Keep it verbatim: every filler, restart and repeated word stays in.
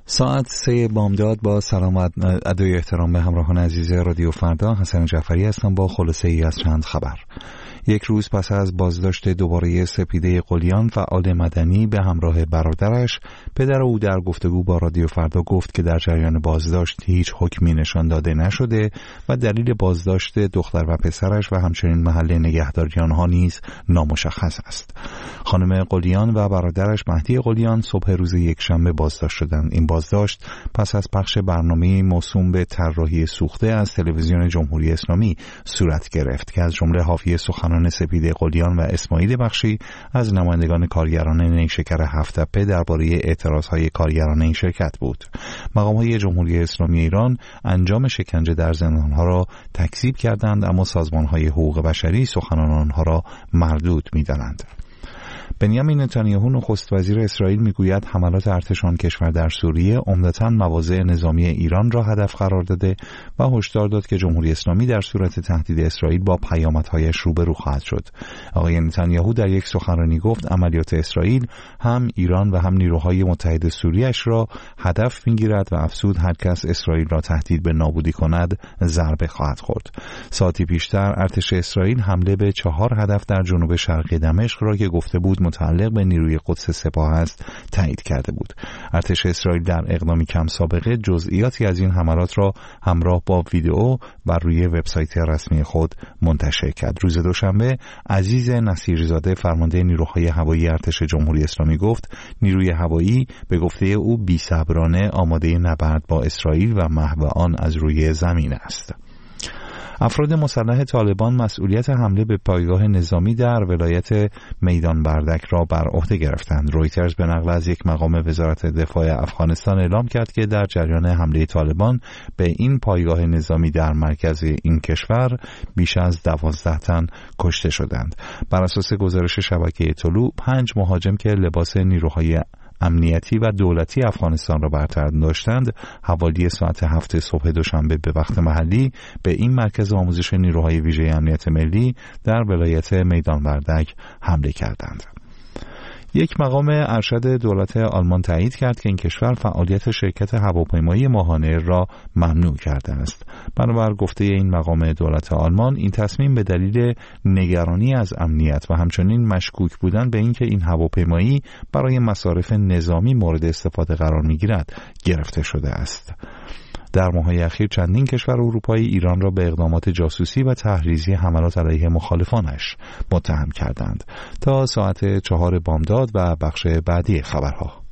ساعت سه بامداد. با سلام و ادای احترام به همراهان عزیز رادیو فردا، حسن جعفری هستم با خلاصه ای از چند خبر. یک روز پس از بازداشت دوباره سپیده قلیان، فعال مدنی به همراه برادرش، پدر او در گفتگو با رادیو فردا گفت که در جریان بازداشت هیچ حکمی نشان داده نشده و دلیل بازداشت دختر و پسرش و همچنین محل نگهداری آنها نیز نامشخص است. خانم قلیان و برادرش مهدی قلیان صبح روز یکشنبه بازداشت شدند. این بازداشت پس از پخش برنامه موسوم به طراحی سوخته از تلویزیون جمهوری اسلامی صورت گرفت که از جمله حاوی سخنان سپیده قلیان و اسماعیل بخشی از نمایندگان کارگران نیشکر هفت‌تپه درباره اعتراضهای کارگران این شرکت بود. مقام‌های جمهوری اسلامی ایران انجام شکنجه در زندان‌ها را تکذیب کردند، اما سازمان‌های حقوق بشری سخنان آنها را مردود می‌دانند. بنیامین نتانیاهو نخست وزیر اسرائیل میگوید حملات ارتش آن کشور در سوریه عمدتاً مواضع نظامی ایران را هدف قرار داده و هشدار داد که جمهوری اسلامی در صورت تهدید اسرائیل با پیامدهایش روبرو خواهد شد. آقای نتانیاهو در یک سخنرانی گفت عملیات اسرائیل هم ایران و هم نیروهای متحد سوریه‌اش را هدف میگیرد و افزود هر کس اسرائیل را تهدید به نابودی کند ضربه خواهد خورد. ساعتی پیشتر ارتش اسرائیل حمله به چهار هدف در جنوب شرقی دمشق را که گفته بود متعلق به نیروی قدس سپاه است تایید کرده بود. ارتش اسرائیل در اقدامی کم سابقه جزئیاتی از این حملات را همراه با ویدئو بر روی وبسایت رسمی خود منتشر کرد. روز دوشنبه عزیز نصیرزاده فرمانده نیروهای هوایی ارتش جمهوری اسلامی گفت نیروی هوایی به گفته او بی‌صبرانه آماده نبرد با اسرائیل و محو آن از روی زمین است. افراد مسلح طالبان مسئولیت حمله به پایگاه نظامی در ولایت میدان بردک را بر عهده گرفتند. رویترز به نقل از یک مقام وزارت دفاع افغانستان اعلام کرد که در جریان حمله طالبان به این پایگاه نظامی در مرکز این کشور بیش از دوازده تن کشته شدند. بر اساس گزارش شبکه طلوع، پنج مهاجم که لباس نیروهای امنیتی و دولتی افغانستان را بر تن داشتند حوالی ساعت هفت صبح دوشنبه به وقت محلی به این مرکز آموزش نیروهای ویژه امنیت ملی در ولایت میدان بردک حمله کردند. یک مقام ارشد دولت آلمان تایید کرد که این کشور فعالیت شرکت هواپیمایی ماهانه را ممنوع کرده است. بنابر گفته این مقام دولت آلمان، این تصمیم به دلیل نگرانی از امنیت و همچنین مشکوک بودن به اینکه این هواپیمایی برای مصارف نظامی مورد استفاده قرار می‌گیرد گرفته شده است. در ماه‌های اخیر چندین کشور اروپایی ایران را به اقدامات جاسوسی و تحریضی حملات علیه مخالفانش متهم کردند. تا ساعت چهار بامداد و بخش بعدی خبرها.